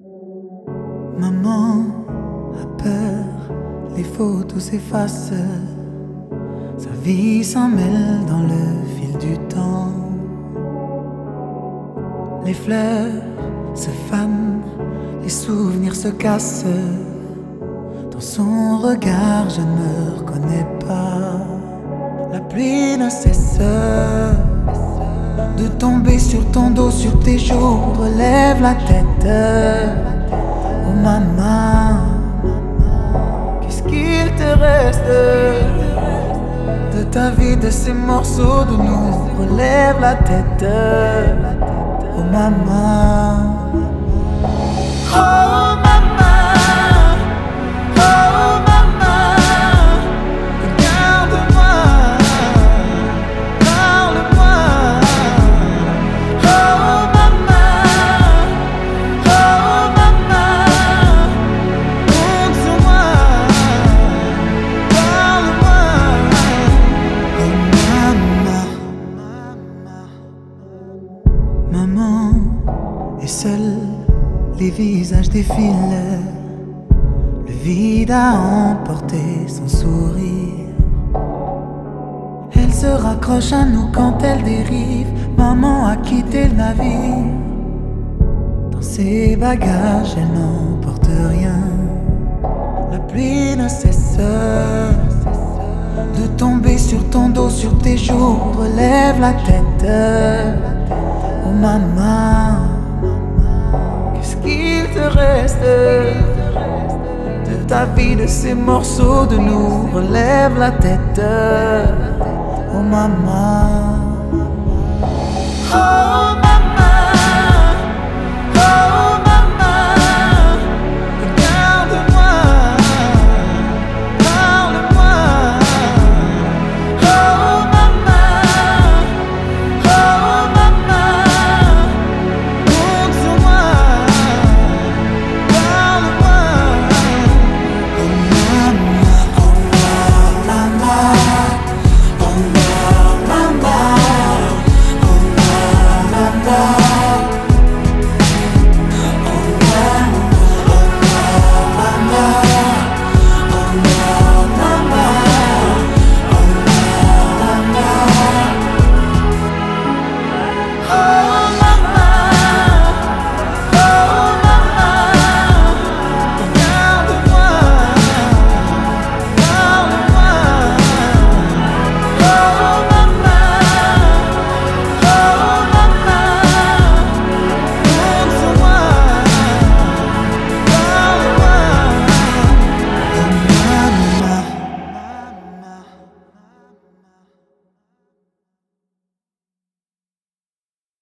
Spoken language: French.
Maman a peur, les photos s'effacent, sa vie s'en mêle dans le fil du temps. Les fleurs se fanent, les souvenirs se cassent. Dans son regard je ne me reconnais pas. La pluie ne cesse de tomber sur ton dos, sur tes joues. Relève la tête. Oh maman, qu'est-ce qu'il te reste de ta vie, de ces morceaux de nous? Relève la tête. Oh maman. Oh maman, oh maman, regarde-moi, parle-moi. Oh maman, compte sur moi, parle-moi. Oh maman. Maman est seule, les visages défilent, le vide a emporté son sourire. Elle se raccroche à nous quand elle dérive. Maman a quitté le navire. Dans ses bagages elle n'emporte rien. La pluie ne cesse de tomber sur ton dos, sur tes joues. Relève la tête. Oh maman, qu'est-ce qu'il te reste de ta vie, de ces morceaux de nous? Relève la tête. Oh maman. Oh